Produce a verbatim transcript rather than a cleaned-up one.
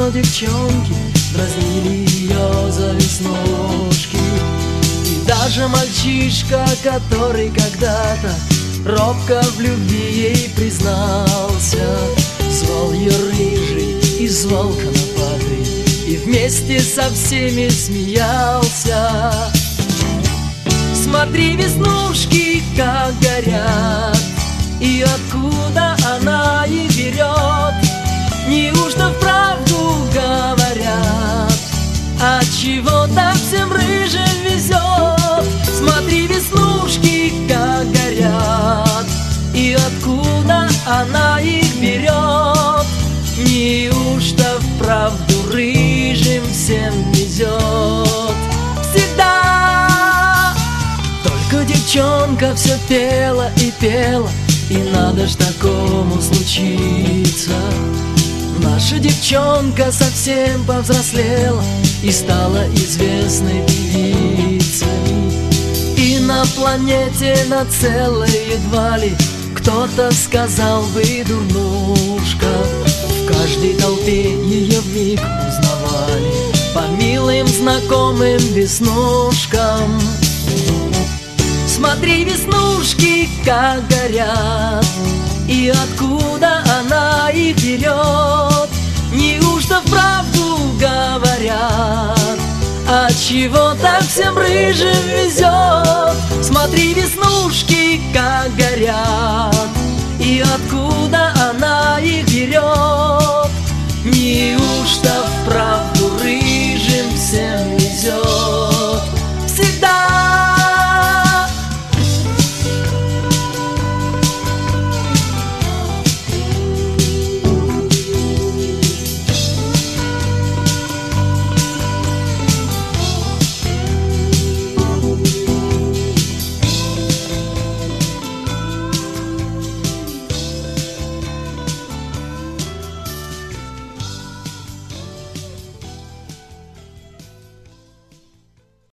но девчонки дразнили ее за веснушки. И даже мальчишка, который когда-то робко в любви ей признался, звал ее рыжий и звал конопатый, и вместе со всеми смеялся. Смотри, веснушки, как горят, и откуда она их берет? Неужто вправду говорят, отчего так всем рыжим везет? Смотри, веснушки, как горят, и откуда она их берет? Неужто вправду рыжим всем везет? Всегда только девчонка все пела и пела, и надо ж такому случиться. Наша девчонка совсем повзрослела и стала известной певицей. И на планете на целой едва ли кто-то сказал бы дурнушка. В каждой толпе ее вмиг узнавали по милым знакомым веснушкам. Смотри, веснушки, как горят, и откуда она их берет? Неужто вправду говорят, отчего так всем рыжим везет? Смотри, веснушки, как горят, и откуда она их